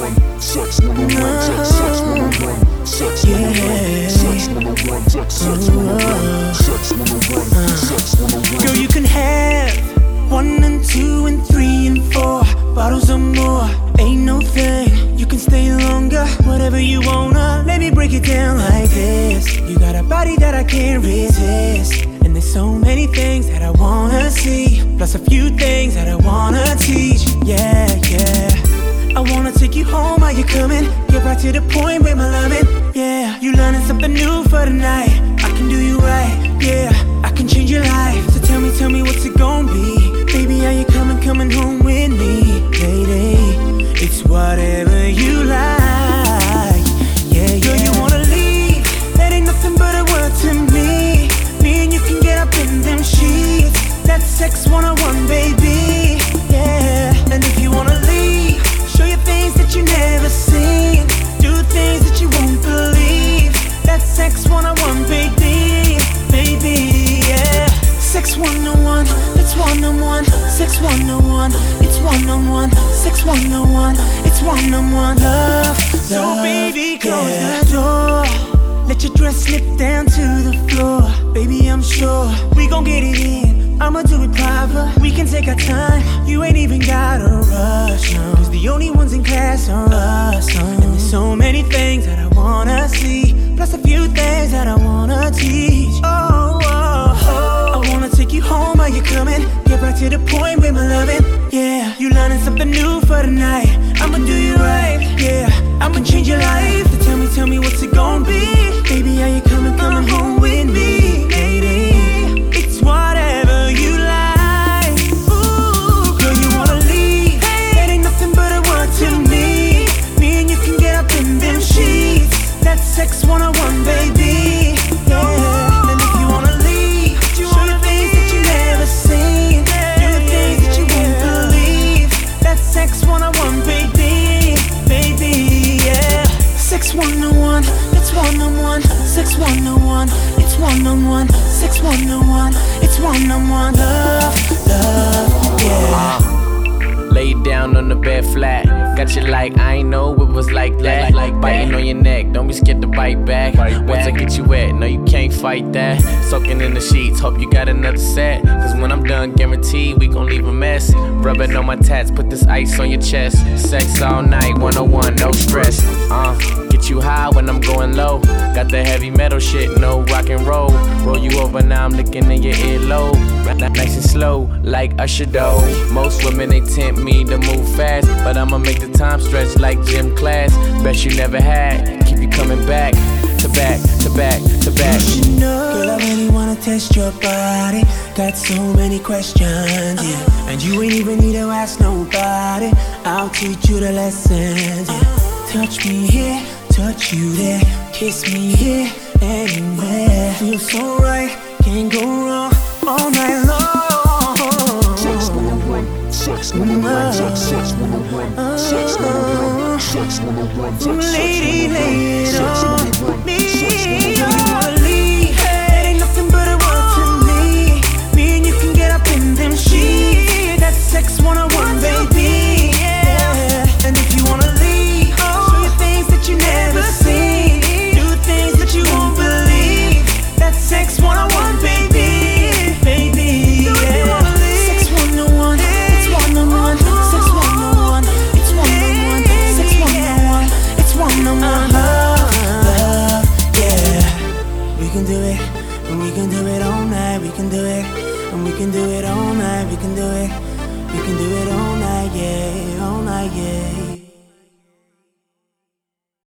101. Sex 101. Sex 101. Sex 101. Sex 101. Sex 101. Sex 101. Sex 101. Girl, you can have 1 and 2 and 3 and 4 bottles or more. Ain't no thing, you can stay longer. Whatever you wanna, let me break it down like this. You got a body that I can't resist, and there's so many things that I wanna see, plus a few things that I wanna teach. Yeah, yeah. I wanna take you home, are you coming? Get right to the point with my loving. Yeah, you learning something new for tonight. I can do you right, yeah, I can change your life. So tell me what's it gon' be? Baby, are you coming home with me? Lady, it's whatever you like. Yeah, yeah. Girl, you wanna leave? That ain't nothing but a word to me. Me and you can get up in them sheets. That's sex 101, baby. Yeah, and if you wanna leave, show you things that you never seen. Do things that you won't believe. That's sex 101, baby. Baby, yeah. Sex 101, it's 101. Sex 101, it's 101. Sex 101, it's 101. Love, so baby, close the door. Let your dress slip down to the floor. Baby, I'm sure we gon' get it in. I'ma do it proper, we can take our time. You ain't even gotta rush, no. Cause the only ones in class are us, And there's so many things that I wanna see, plus a few things that I wanna teach. Oh, oh, oh. I wanna take you home, are you coming? Get right to the point with my loving. Yeah, you learning something new for tonight. I'ma do you right, yeah, I'ma change your life. So tell me what's it gon' be? Baby, are you coming home with me? Lady, it's whatever you like. Ooh, girl, you wanna leave? That ain't nothing but a word to me. Me and you can get up in them sheets. That's sex 101, baby. Yeah, and if you wanna leave, show you things that you never seen. Do things that you won't believe. That's sex 101, baby. Baby, yeah. Sex 101, it's 101. Sex 101, it's 101. Sex 101, it's 101. Love, love, yeah. Lay down on the bed flat. Got you like, I ain't know it was like that. Like biting on your neck, don't be scared to bite back. Once I get you wet, no, you can't fight that. Soaking in the sheets, hope you got another set. Cause when I'm done, guaranteed we gon' leave a mess. Rubbing on my tats, put this ice on your chest. Sex all night, 101, no stress. Get you high when I'm going low. Got the heavy metal shit, no rock and roll. Roll you over, now I'm looking in your earlobe. Nice and slow, like Usher though. Most women, they tempt me to move fast, but I'ma make the time stretch like gym class. Best you never had, keep you coming back to back, to back, to back. You should know, girl, I really wanna test your body. Got so many questions, yeah. And you ain't even need to ask nobody. I'll teach you the lessons, yeah. Touch me here, touch you there. Kiss me here, anywhere. Feels so right, can't go wrong all night long. Sex 101. Sex 101. Sex 101. Sex 101. Sex 101. Lady, lay it on me. Sex 101. You wanna leave? That ain't nothing but a word to me. Me and you can get up in them sheets. That's sex 101, baby. Yeah. And if you wanna leave, show you things that you never seen. Do things that you won't believe. That's sex 101, baby. Baby, yeah. Sex 101. It's 101. Sex 101. It's 101. Sex 101. It's 101. Love, yeah. We can do it, and we can do it all night. We can do it, and we can do it all night. We can do it, we can do it all night, yeah, all night, yeah.